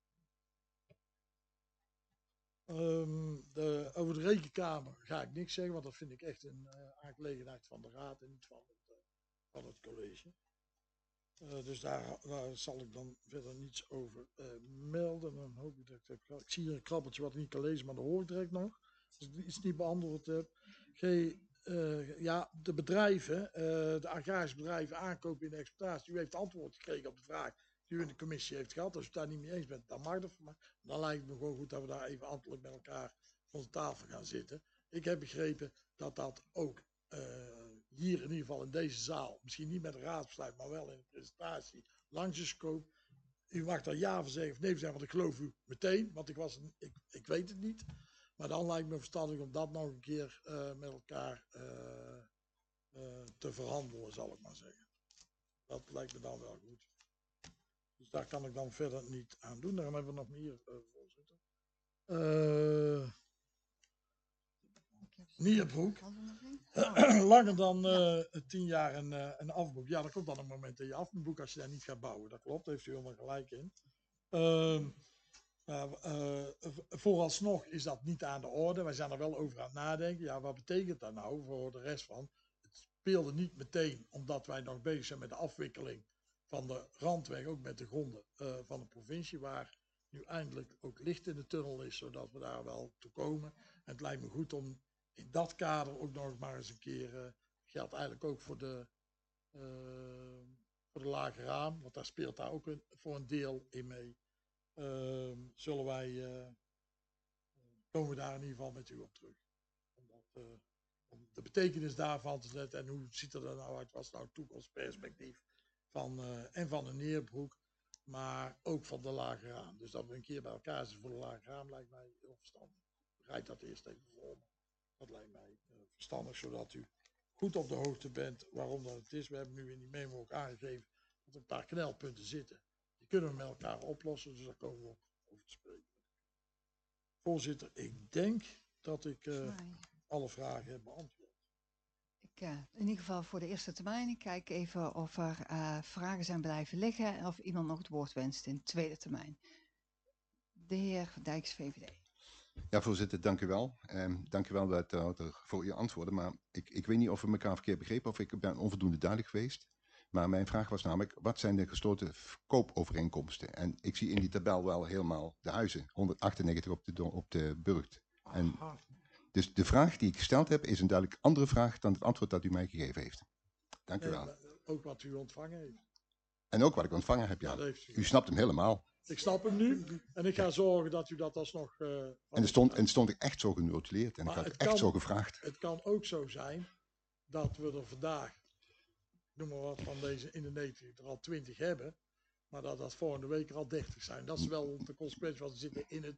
Over de rekenkamer ga ik niks zeggen, want dat vind ik echt een aangelegenheid van de raad en niet van het college. Dus daar zal ik dan verder niets over melden. Dan hoop ik dat ik zie hier een krabbeltje wat ik niet kan lezen, maar dat hoor ik direct nog. Als ik iets niet beantwoord heb. De bedrijven, de agrarische bedrijven, aankopen in de exploitatie. U heeft antwoord gekregen op de vraag die u in de commissie heeft gehad. Als u het daar niet mee eens bent, dan mag dat voor mij. Dan lijkt het me gewoon goed dat we daar even ambtelijk met elkaar rond de tafel gaan zitten. Ik heb begrepen dat dat ook hier in ieder geval in deze zaal, misschien niet met een raadsbesluit, maar wel in de presentatie, langs is gekomen. U mag daar ja van zeggen of nee van zeggen, want ik geloof u meteen, want ik weet het niet. Maar dan lijkt me verstandig om dat nog een keer met elkaar te verhandelen, zal ik maar zeggen. Dat lijkt me dan wel goed. Dus daar kan ik dan verder niet aan doen. Dan hebben we nog meer, voorzitter. Nierbroek. Langer dan 10 jaar een afboek. Ja, er komt dan een moment in je afboek als je daar niet gaat bouwen. Dat klopt, daar heeft u helemaal gelijk in. Vooralsnog is dat niet aan de orde. Wij zijn er wel over aan het nadenken. Ja, wat betekent dat nou voor de rest van? Het speelde niet meteen, omdat wij nog bezig zijn met de afwikkeling van de randweg, ook met de gronden van de provincie, waar nu eindelijk ook licht in de tunnel is, zodat we daar wel toe komen. En het lijkt me goed om in dat kader ook nog maar eens een keer, geldt eigenlijk ook voor de Lage Raam, want daar speelt daar ook voor een deel in mee. Komen we daar in ieder geval met u op terug. Om de betekenis daarvan te zetten en hoe ziet er nou uit, wat is nou het toekomstperspectief en van de Nierbroek, maar ook van de Lage Raam. Dus dat we een keer bij elkaar zitten voor de Lage Raam lijkt mij heel verstandig. Bereid dat eerst even voor me. Dat lijkt mij verstandig, zodat u goed op de hoogte bent waarom dat het is. We hebben nu in die memo ook aangegeven dat er een paar knelpunten zitten. Die kunnen we met elkaar oplossen, dus daar komen we op over te spreken. Voorzitter, ik denk dat ik alle vragen heb beantwoord. In ieder geval voor de eerste termijn. Ik kijk even of er vragen zijn blijven liggen en of iemand nog het woord wenst in de tweede termijn. De heer Dijks, VVD. Ja, voorzitter, dank u wel. Dank u wel wethouder voor uw antwoorden. Maar ik weet niet of we elkaar verkeerd begrepen of ik ben onvoldoende duidelijk geweest. Maar mijn vraag was namelijk, wat zijn de gesloten koopovereenkomsten? En ik zie in die tabel wel helemaal de huizen, 198 op de burcht. En dus de vraag die ik gesteld heb is een duidelijk andere vraag dan het antwoord dat u mij gegeven heeft. Dank u wel. Ook wat u ontvangen heeft. En ook wat ik ontvangen heb, ja. U snapt hem helemaal. Ik snap hem nu en ik ga zorgen dat u dat alsnog... En het stond echt zo genotuleerd en ik had echt zo gevraagd. Het kan ook zo zijn dat we er vandaag, noem maar wat van deze in de 90 er al 20 hebben, maar dat volgende week er al 30 zijn. Dat is wel de consequentie, want ze zitten in het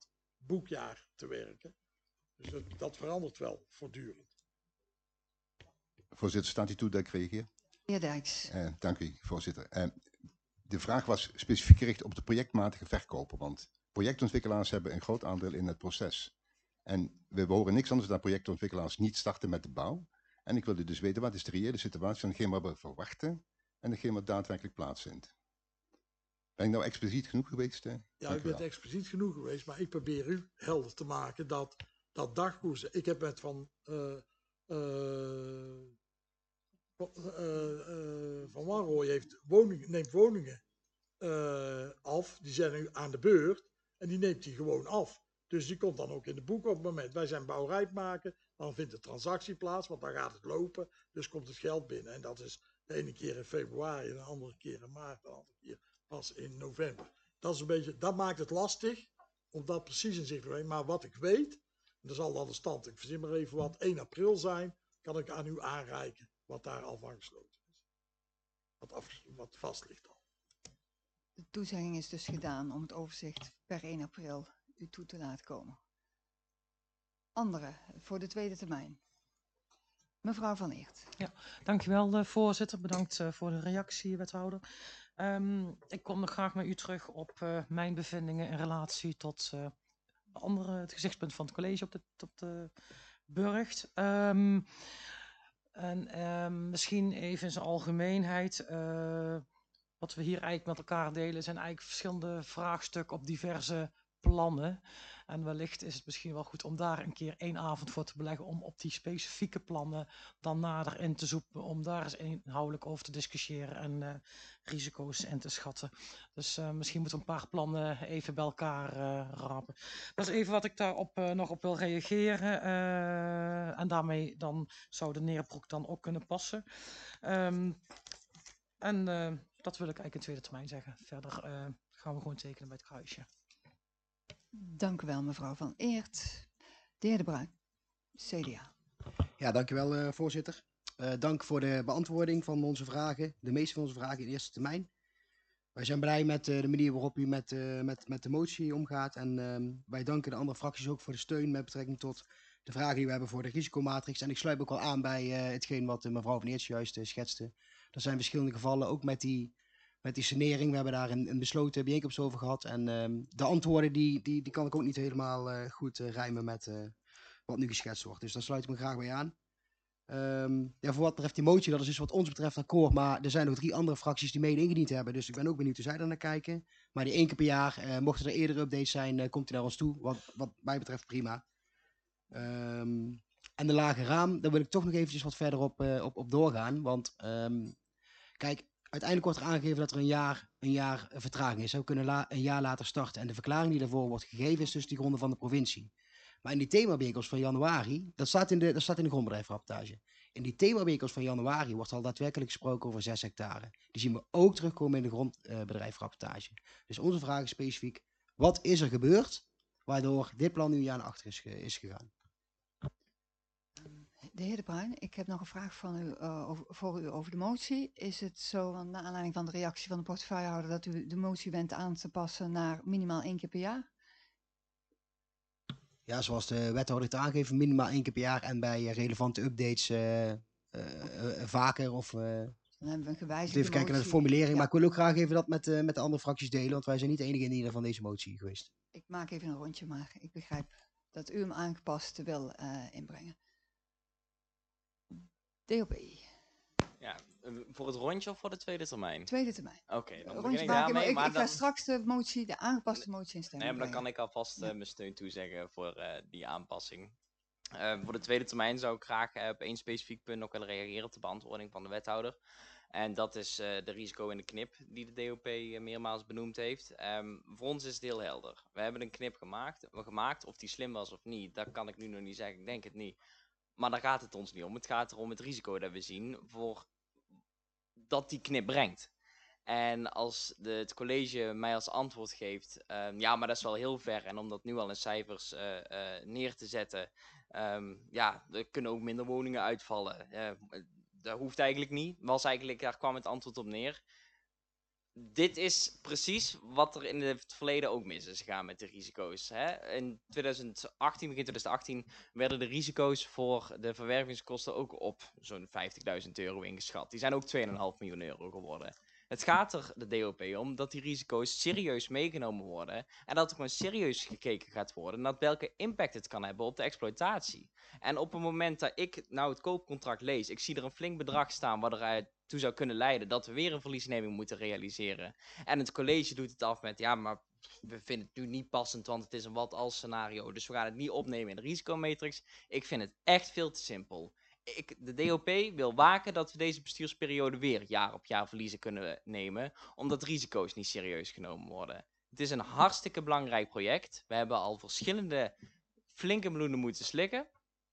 boekjaar te werken. Dus dat verandert wel voortdurend. Voorzitter, staat u toe dat ik reageer? Heer Dijks. Dank u, voorzitter. De vraag was specifiek gericht op de projectmatige verkopen, want projectontwikkelaars hebben een groot aandeel in het proces. En we horen niks anders dan projectontwikkelaars niet starten met de bouw. En ik wilde dus weten, wat is de reële situatie van hetgeen wat we verwachten en hetgeen wat daadwerkelijk plaatsvindt. Ben ik nou expliciet genoeg geweest? Ja, u bent expliciet genoeg geweest, maar ik probeer u helder te maken dat dagkoersen... Ik heb met Van Wanrooy neemt woningen af, die zijn nu aan de beurt en die neemt hij gewoon af. Dus die komt dan ook in de boeken op het moment. Wij zijn bouwrijp maken, dan vindt de transactie plaats, want dan gaat het lopen, dus komt het geld binnen. En dat is de ene keer in februari, de andere keer in maart, de andere keer pas in november. Dat is een beetje, dat maakt het lastig om dat precies in zich te brengen. Maar wat ik weet, en dat zal dan de stand, ik verzin maar even wat, 1 april zijn, kan ik aan u aanreiken wat daar al van gesloten is. Wat vast ligt al. De toezegging is dus gedaan om het overzicht per 1 april u toe te laten komen. Anderen voor de tweede termijn. Mevrouw Van Eert. Ja, dankjewel voorzitter. Bedankt voor de reactie, wethouder. Ik kom nog graag met u terug op mijn bevindingen in relatie tot het gezichtspunt van het college op de burcht. Misschien even in zijn algemeenheid. Wat we hier eigenlijk met elkaar delen zijn eigenlijk verschillende vraagstukken op diverse plannen. En wellicht is het misschien wel goed om daar een keer 1 avond voor te beleggen om op die specifieke plannen dan nader in te zoeken, om daar eens inhoudelijk over te discussiëren en risico's in te schatten. Dus misschien moeten we een paar plannen even bij elkaar rapen. Dat is even wat ik daarop nog op wil reageren. En daarmee dan zou de neerbroek dan ook kunnen passen. Dat wil ik eigenlijk in tweede termijn zeggen. Verder gaan we gewoon tekenen bij het kruisje. Dank u wel, mevrouw Van Eert. De heer De Bruin, CDA. Ja, dankjewel voorzitter. Dank voor de beantwoording van onze vragen. De meeste van onze vragen in eerste termijn. Wij zijn blij met de manier waarop u met de motie omgaat. En wij danken de andere fracties ook voor de steun met betrekking tot de vragen die we hebben voor de risicomatrix. En ik sluit ook wel aan bij hetgeen wat mevrouw Van Eert juist schetste. Er zijn verschillende gevallen, ook met die sanering. We hebben daar een besloten bijeenkomst over gehad. En de antwoorden die kan ik ook niet helemaal goed rijmen met wat nu geschetst wordt. Dus daar sluit ik me graag bij aan. Ja, voor wat betreft die motie, dat is dus wat ons betreft akkoord. Maar er zijn nog 3 andere fracties die mede ingediend hebben. Dus ik ben ook benieuwd hoe zij daar naar kijken. Maar die 1 keer per jaar, mochten er eerdere updates zijn, komt hij naar ons toe. Wat mij betreft prima. En de lage raam, daar wil ik toch nog eventjes wat verder op doorgaan. Want kijk, uiteindelijk wordt er aangegeven dat er een jaar vertraging is. We kunnen een jaar later starten. En de verklaring die daarvoor wordt gegeven is dus die gronden van de provincie. Maar in die themabijeenkomst van januari, dat staat in de grondbedrijfsrapportage. In die themabijeenkomst van januari wordt al daadwerkelijk gesproken over 6 hectare. Die zien we ook terugkomen in de grondbedrijfsrapportage. Dus onze vraag is specifiek, wat is er gebeurd waardoor dit plan nu een jaar naar achter is gegaan? De heer De Bruin, ik heb nog een vraag van u, voor u over de motie. Is het zo, want naar aanleiding van de reactie van de portefeuillehouder, dat u de motie bent aan te passen naar minimaal 1 keer per jaar? Ja, zoals de wethouder het aangeeft, minimaal 1 keer per jaar en bij relevante updates vaker. Of Dan hebben we een gewijzigde even kijken naar de motie. formulering. Ja. Maar ik wil ook graag even dat met de andere fracties delen, want wij zijn niet de enige indiener van deze motie geweest. Ik maak even een rondje, maar ik begrijp dat u hem aangepast wil inbrengen. DOP, Ja, voor het rondje of voor de tweede termijn? tweede termijn. Oké, dan begin Rondje ik maken, maar daarmee. ik ga straks de aangepaste motie in stemming Nee, maar dan kan brengen. ik alvast Ja. mijn steun toezeggen voor die aanpassing. Voor de tweede termijn zou ik graag op 1 specifiek punt nog willen reageren op de beantwoording van de wethouder. En dat is de risico in de knip die de DOP meermaals benoemd heeft. Voor ons is het heel helder. We hebben een knip gemaakt. Of die slim was of niet, dat kan ik nu nog niet zeggen. Ik denk het niet. Maar daar gaat het ons niet om. Het gaat erom het risico dat we zien voor dat die knip brengt. En als het college mij als antwoord geeft, ja, maar dat is wel heel ver. En om dat nu al in cijfers neer te zetten, ja, er kunnen ook minder woningen uitvallen. Dat hoeft eigenlijk niet. Daar kwam het antwoord op neer. Dit is precies wat er in het verleden ook mis is gegaan met de risico's. Hè? In 2018, begin 2018, werden de risico's voor de verwervingskosten ook op zo'n €50.000 ingeschat. Die zijn ook €2,5 miljoen geworden. Het gaat er de DOP om dat die risico's serieus meegenomen worden en dat er gewoon serieus gekeken gaat worden naar welke impact het kan hebben op de exploitatie. En op het moment dat ik nou het koopcontract lees, ik zie er een flink bedrag staan wat eruit toe zou kunnen leiden dat we weer een verliesneming moeten realiseren. En het college doet het af met, ja, maar we vinden het nu niet passend, want het is een wat-als scenario. Dus we gaan het niet opnemen in de risicomatrix. Ik vind het echt veel te simpel. De DOP wil waken dat we deze bestuursperiode weer jaar op jaar verliezen kunnen nemen, omdat risico's niet serieus genomen worden. Het is een hartstikke belangrijk project. We hebben al verschillende flinke miljoenen moeten slikken.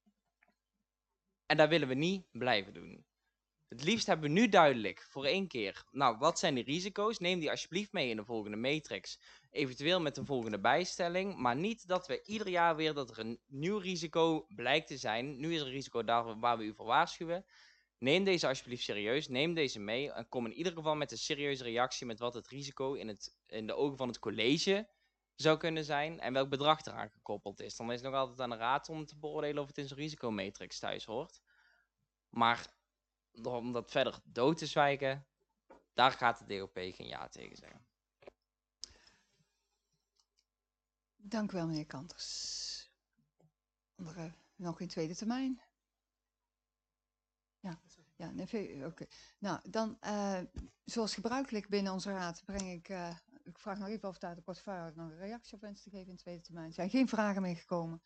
En dat willen we niet blijven doen. Het liefst hebben we nu duidelijk, voor één keer, nou, wat zijn de risico's? Neem die alsjeblieft mee in de volgende matrix. Eventueel met een volgende bijstelling. Maar niet dat we ieder jaar weer dat er een nieuw risico blijkt te zijn. Nu is er een risico daar waar we u voor waarschuwen. Neem deze alsjeblieft serieus. Neem deze mee. En kom in ieder geval met een serieuze reactie met wat het risico in de ogen van het college zou kunnen zijn. En welk bedrag eraan gekoppeld is. Dan is het nog altijd aan de raad om te beoordelen of het in zijn risicomatrix thuis hoort. Maar om dat verder dood te zwijgen, daar gaat de DOP geen ja tegen zeggen. Dank u wel, meneer Kanters. Andere, nog in tweede termijn? Ja, nee, oké. Nou, dan, zoals gebruikelijk binnen onze raad, breng ik vraag nog even of daar de portefeuillehouder nog een reactie op wenst te geven in tweede termijn. Er zijn geen vragen meer gekomen.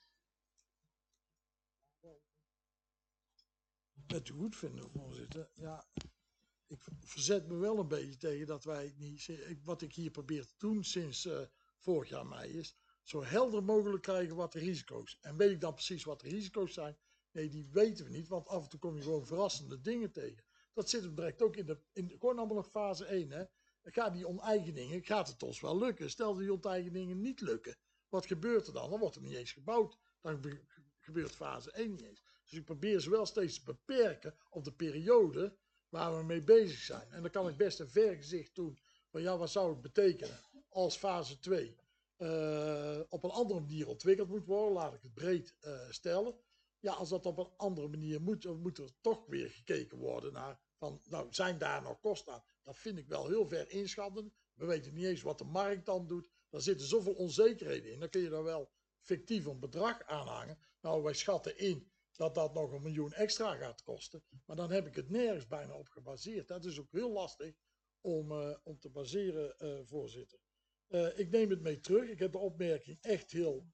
Met u goed vinden, voorzitter. Ja, ik verzet me wel een beetje tegen dat wij niet, wat ik hier probeer te doen sinds vorig jaar mei is, zo helder mogelijk krijgen wat de risico's. En weet ik dan precies wat de risico's zijn? Nee, die weten we niet, want af en toe kom je gewoon verrassende dingen tegen. Dat zit hem direct ook gewoon allemaal nog fase 1. Hè? Gaat die onteigeningen, gaat het ons wel lukken? Stel die onteigeningen niet lukken, wat gebeurt er dan? Dan wordt er niet eens gebouwd. Dan gebeurt fase 1 niet eens. Dus ik probeer ze wel steeds te beperken op de periode waar we mee bezig zijn. En dan kan ik best een vergezicht doen van ja, wat zou het betekenen als fase 2 op een andere manier ontwikkeld moet worden, laat ik het breed stellen. Ja, als dat op een andere manier moet er toch weer gekeken worden naar van, nou, zijn daar nog kosten aan? Dat vind ik wel heel ver inschatten. We weten niet eens wat de markt dan doet. Daar zitten zoveel onzekerheden in. Dan kun je daar wel fictief een bedrag aan hangen. Nou, wij schatten in dat dat nog 1 miljoen extra gaat kosten. Maar dan heb ik het nergens bijna op gebaseerd. Dat is ook heel lastig om te baseren, voorzitter. Ik neem het mee terug. Ik heb de opmerking echt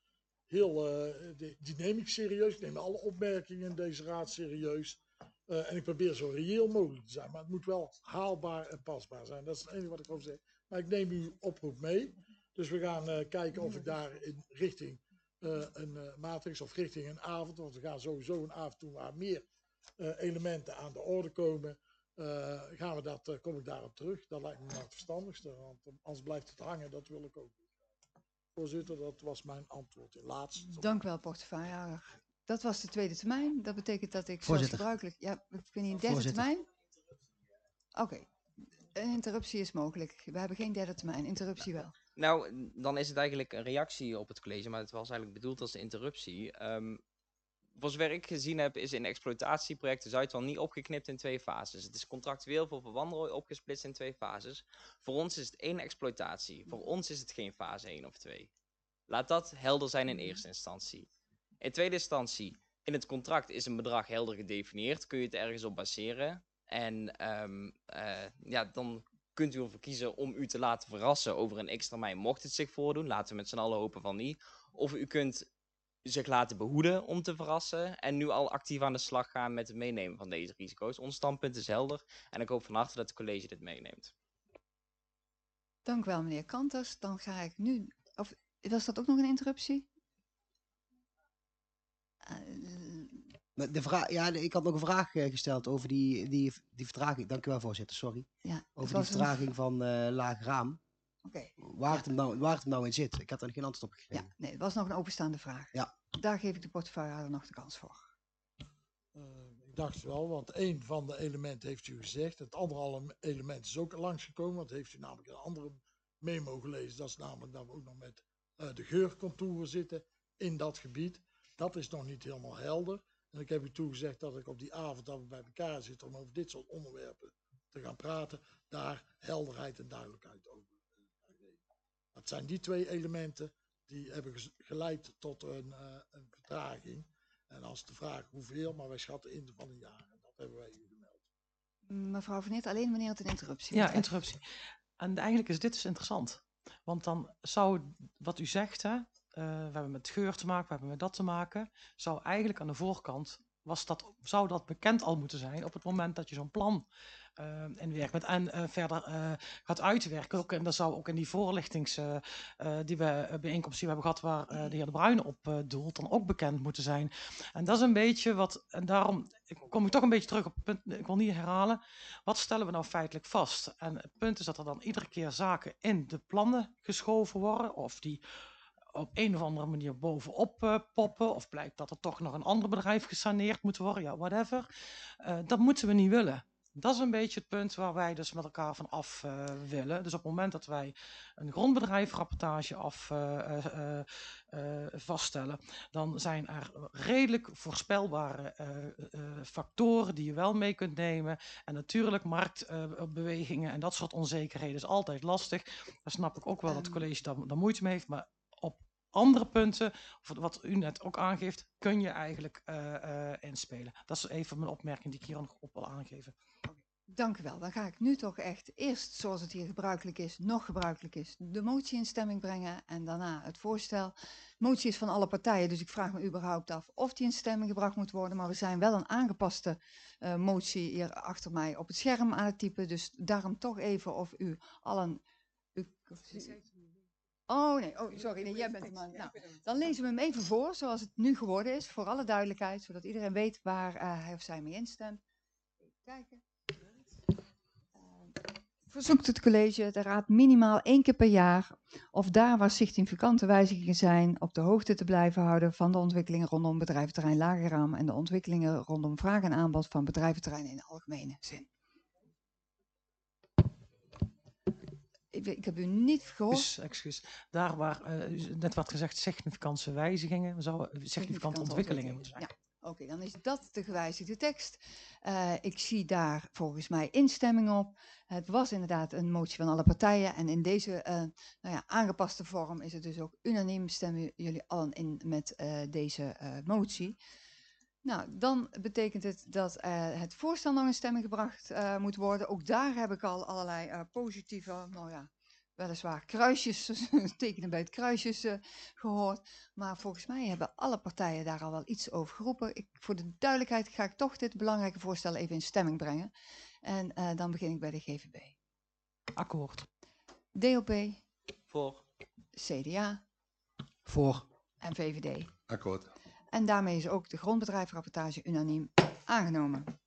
die neem ik serieus. Ik neem alle opmerkingen in deze raad serieus. En ik probeer zo reëel mogelijk te zijn. Maar het moet wel haalbaar en pasbaar zijn. Dat is het enige wat ik over zeg. Maar ik neem uw oproep mee. Dus we gaan kijken of ik daar in richting een matrix of richting een avond. Want we gaan sowieso een avond doen waar meer elementen aan de orde komen. Kom ik daarop terug. Dat lijkt me maar het verstandigste. Want anders blijft het hangen. Dat wil ik ook niet. Voorzitter, dat was mijn antwoord. Laatst. Dank u wel, portefeuillehouder. Dat was de tweede termijn. Dat betekent dat ik zoals Voorzitter. gebruikelijk... Ja, ik vind niet een derde Voorzitter. termijn. Oké. Een interruptie is mogelijk. We hebben geen derde termijn. Interruptie wel. Nou, dan is het eigenlijk een reactie op het college, maar het was eigenlijk bedoeld als een interruptie. Voor zover ik gezien heb, is in exploitatieprojecten Zuidwal niet opgeknipt in 2 fases. Het is contractueel voor Van Wanrooy opgesplitst in 2 fases. Voor ons is het 1 exploitatie. Voor ons is het geen fase 1 of 2. Laat dat helder zijn in eerste instantie. In tweede instantie, in het contract is een bedrag helder gedefinieerd. Kun je het ergens op baseren. En dan kunt u ervoor kiezen om u te laten verrassen over een x-termijn mocht het zich voordoen. Laten we met z'n allen hopen van niet. Of u kunt zich laten behoeden om te verrassen en nu al actief aan de slag gaan met het meenemen van deze risico's. Ons standpunt is helder en ik hoop van harte dat het college dit meeneemt. Dank u wel, meneer Kanters. Dan ga ik nu... Of was dat ook nog een interruptie? Ik had nog een vraag gesteld over die vertraging. Dank u wel, voorzitter, sorry. Ja, Over die vertraging van Laag Raam. Oké. Waar het hem nou in zit. Ik had er geen antwoord op gegeven. Ja, nee, het was nog een openstaande vraag. Ja. Daar geef ik de portefeuillehouder nog de kans voor. dacht wel, want één van de elementen heeft u gezegd. Het andere element is ook langsgekomen, want heeft u namelijk een andere memo gelezen. Dat is namelijk dat we ook nog met de geurcontouren zitten in dat gebied. Dat is nog niet helemaal helder. En ik heb u toegezegd dat ik op die avond dat we bij elkaar zitten om over dit soort onderwerpen te gaan praten, daar helderheid en duidelijkheid over ga geven. Dat zijn die twee elementen die hebben geleid tot een vertraging. En als de vraag hoeveel, maar wij schatten in van een jaar. En dat hebben wij u gemeld. Mevrouw Van Eert, alleen wanneer het een interruptie Ja, betreft. interruptie. En eigenlijk is dit dus interessant. Want dan zou, wat u zegt, hè, we hebben met geur te maken, we hebben met dat te maken, zou eigenlijk aan de voorkant, zou dat bekend al moeten zijn op het moment dat je zo'n plan inwerkt met en verder gaat uitwerken. Ook, en dat zou ook in die voorlichtings die we bijeenkomst die we hebben gehad waar de heer De Bruyne op doelt, dan ook bekend moeten zijn. En dat is een beetje wat, en daarom kom ik toch een beetje terug op het punt, ik wil niet herhalen, wat stellen we nou feitelijk vast? En het punt is dat er dan iedere keer zaken in de plannen geschoven worden, of die op een of andere manier bovenop poppen, of blijkt dat er toch nog een ander bedrijf gesaneerd moet worden, ja, whatever. Dat moeten we niet willen. Dat is een beetje het punt waar wij dus met elkaar van af willen. Dus op het moment dat wij een grondbedrijfrapportage vaststellen, dan zijn er redelijk voorspelbare factoren die je wel mee kunt nemen. En natuurlijk marktbewegingen en dat soort onzekerheden is altijd lastig. Daar snap ik ook wel dat het college daar moeite mee heeft, maar op andere punten, of wat u net ook aangeeft, kun je eigenlijk inspelen. Dat is even mijn opmerking die ik hier nog op wil aangeven. Dank u wel. Dan ga ik nu toch echt eerst, zoals het hier nog gebruikelijk is, de motie in stemming brengen en daarna het voorstel. Motie is van alle partijen, dus ik vraag me überhaupt af of die in stemming gebracht moet worden. Maar we zijn wel een aangepaste motie hier achter mij op het scherm aan het typen. Dus daarom toch even of u allen... Oh nee, sorry, nee, jij bent de man. Nou, dan lezen we hem even voor, zoals het nu geworden is, voor alle duidelijkheid, zodat iedereen weet waar hij of zij mee instemt. Even kijken. Verzoekt het college de raad minimaal 1 keer per jaar, of daar waar significante wijzigingen zijn, op de hoogte te blijven houden van de ontwikkelingen rondom bedrijventerrein Lageraam en de ontwikkelingen rondom vraag en aanbod van bedrijventerreinen in de algemene zin. Ik heb u niet gehoord. Excuus. Daar waar net wat gezegd significante wijzigingen, significante ontwikkelingen moeten zijn. Ja. Oké, dan is dat de gewijzigde tekst. Ik zie daar volgens mij instemming op. Het was inderdaad een motie van alle partijen. En in deze aangepaste vorm is het dus ook unaniem. Stemmen jullie allen in met deze motie. Nou, dan betekent het dat het voorstel nog in stemming gebracht moet worden. Ook daar heb ik al allerlei positieve, weliswaar kruisjes, tekenen bij het kruisjes gehoord. Maar volgens mij hebben alle partijen daar al wel iets over geroepen. Voor de duidelijkheid ga ik toch dit belangrijke voorstel even in stemming brengen. En dan begin ik bij de GVB. Akkoord. DLP. Voor. CDA. Voor. En VVD. Akkoord. En daarmee is ook de grondbedrijfrapportage unaniem aangenomen.